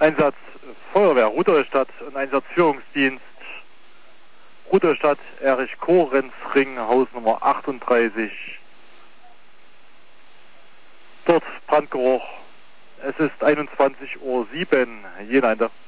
Einsatz Feuerwehr Rudolstadt und Einsatzführungsdienst Rudolstadt Erich Korenzring, Hausnummer 38. Dort Brandgeruch. Es ist 21:07 Uhr, je